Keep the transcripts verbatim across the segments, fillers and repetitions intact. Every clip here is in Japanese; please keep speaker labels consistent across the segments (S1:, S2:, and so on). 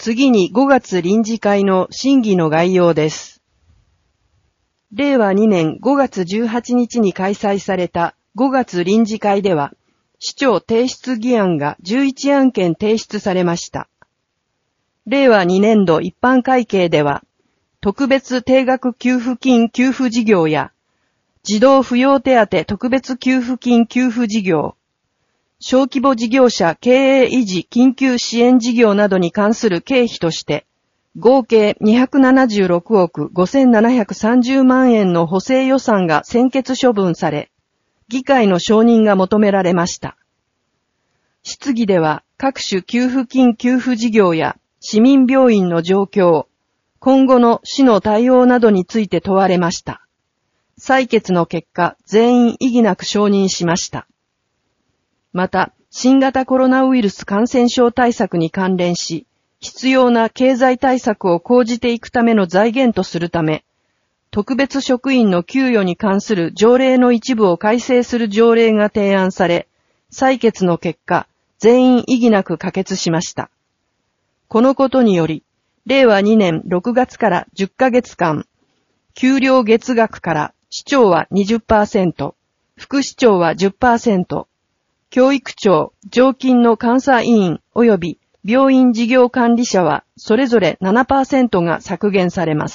S1: 次にごがつ臨時会の審議の概要です。れいわにねんごがつじゅうはちにちに開催されたごがつ臨時会では、市長提出議案がじゅういちあんけん提出されました。れいわにねんど一般会計では、特別定額給付金給付事業や、児童扶養手当特別給付金給付事業、小規模事業者経営維持緊急支援事業などに関する経費として、合計にひゃくななじゅうろくおくごせんななひゃくさんじゅうまんえんの補正予算が専決処分され、議会の承認が求められました。質疑では各種給付金給付事業や市民病院の状況、今後の市の対応などについて問われました。採決の結果、全員異議なく承認しました。また、新型コロナウイルス感染症対策に関連し、必要な経済対策を講じていくための財源とするため、特別職員の給与に関する条例の一部を改正する条例が提案され、採決の結果、全員異議なく可決しました。このことにより、れいわにねんろくがつからじゅっかげつかん、給料月額から市長は にじゅっパーセント、副市長は じゅっパーセント、教育庁、常勤の監査委員及び病院事業管理者はそれぞれ ななパーセント が削減されます。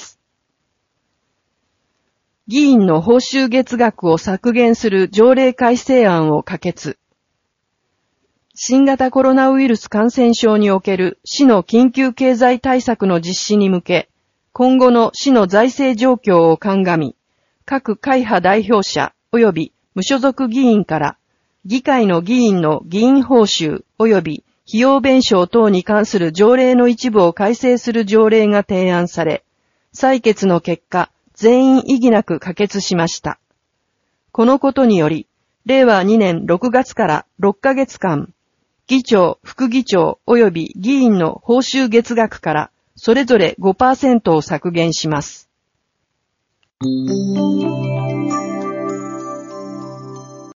S1: 議員の報酬月額を削減する条例改正案を可決。新型コロナウイルス感染症における市の緊急経済対策の実施に向け、今後の市の財政状況を鑑み、各会派代表者及び無所属議員から議会の議員の議員報酬及び費用弁償等に関する条例の一部を改正する条例が提案され、採決の結果、全員異議なく可決しました。このことにより、れいわにねんろくがつからろっかげつかん、議長、副議長及び議員の報酬月額からそれぞれ ごパーセント を削減します。